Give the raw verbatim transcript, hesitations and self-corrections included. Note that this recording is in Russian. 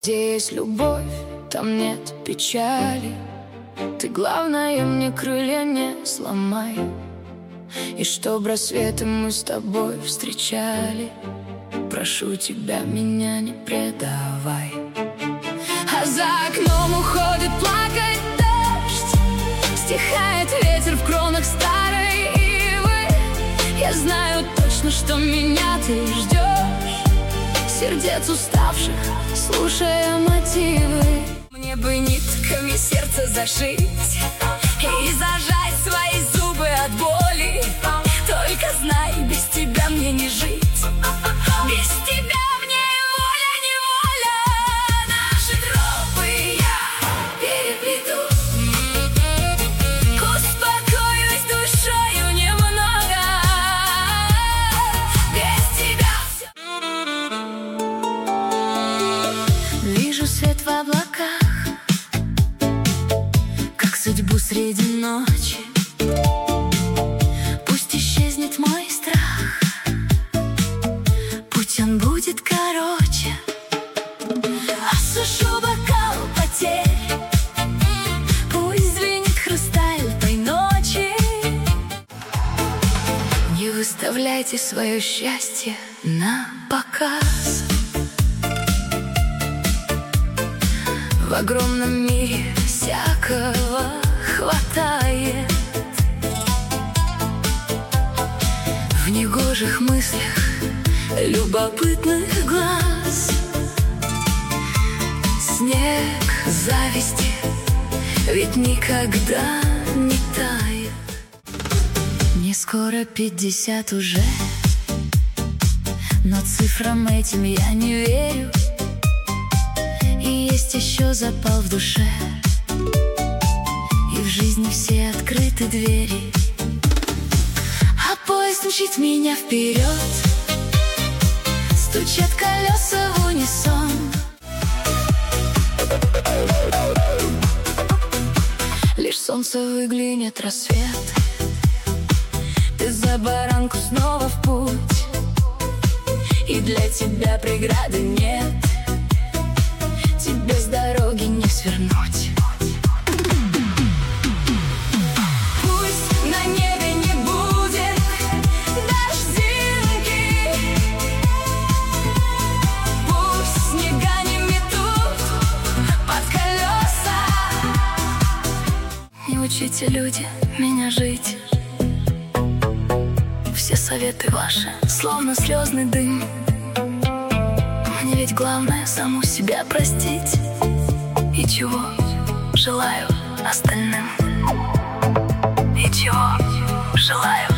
Где есть любовь, там нет печали. Ты, главное, мне крылья не сломай. И чтоб рассветы мы с тобой встречали. Прошу тебя, меня не предавай. А за окном уходит плакать дождь, стихает ветер в кронах старой ивы. Я знаю точно, что меня ты ждешь, сердец уставших, слушая мотивы. Мне бы нитками сердце зашить и зажать свои зубы от боли. Только знай, без тебя мне не жить. Без тебя мне воля-неволя. Наши тропы я переплету. Успокоюсь душою немного. Без тебя все. Вижу свет в облаках, как судьбу среди ночи. Пусть исчезнет мой страх, путь он будет короче. Осушу бокал потерь, пусть звенит хрусталь той ночи. Не выставляйте свое счастье на показ. В огромном мире всякого хватает. В негожих мыслях любопытных глаз снег зависти ведь никогда не тает. Мне скоро пятьдесят уже, но цифрам этим я не верю. И есть еще запал в душе, и в жизни все открыты двери. А поезд мчит меня вперед, стучат колеса в унисон. Лишь солнце выглянет, рассвет, ты за баранку снова в путь. И для тебя преграды нет, тебе с дороги не свернуть. Пусть на небе не будет дождинки, пусть снега не метут под колеса. Не учите, люди, меня жить. Все советы ваши, словно слезный дым. Мне ведь главное саму себя простить. И чего желаю остальным? И чего желаю